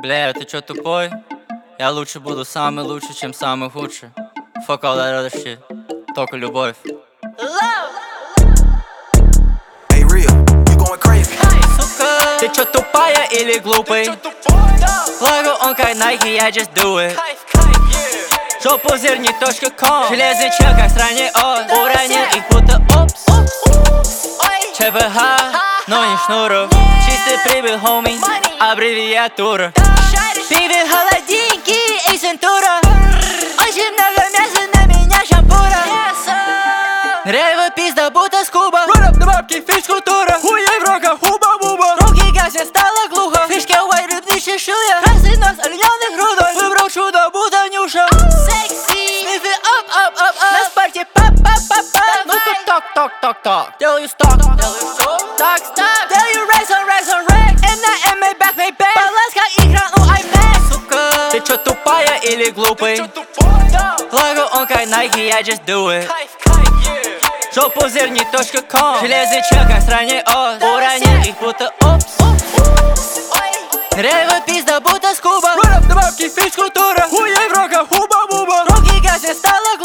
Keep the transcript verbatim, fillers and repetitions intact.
Бля, ты чё тупой? Я лучше буду самый лучший, чем самый худший. Fuck all that other shit. Только любовь. Hey, real, you going crazy. Сука, ты чё тупая или глупый? Лого он как Nike, я just do it. Жопу зерни точка ком. Железный чел как стране от. Уронил их будто опс. ЧПХ, но не шнуров. Чистый прибыль, homie, аббревиатура. Пиве холодильники и центура. Очень много мяса, на меня шампура. Рейва пизда, будто скуба. Run up на бабки, физкультура. Хуей в руках, хуба-буба. Руки гаснет, стало глухо. Фишки white, рыбный чешуя. Красный нос, оленёных грудой. Выбрал чудо, будто Нюша. Секси, снифи оп, оп, оп, оп. На спарте пап-пап-пап-пап. Ну-ка ток-ток-ток-ток. Делаю сток, делаю сток. Так, так. Делаю рейс on рейс on рейс. And I am made back, made back. Баланс как экран у iPad. Сука, ты чё тупая или глупый? Лого он как Nike, я just do it. Жопу зерни точка ком. Железный чел как стране от. Уронил их будто опс. Рейва пизда, будто скуба. Run up на бабки, физкультура. Хуей в руках, хуба-буба. Руки гаснет, стало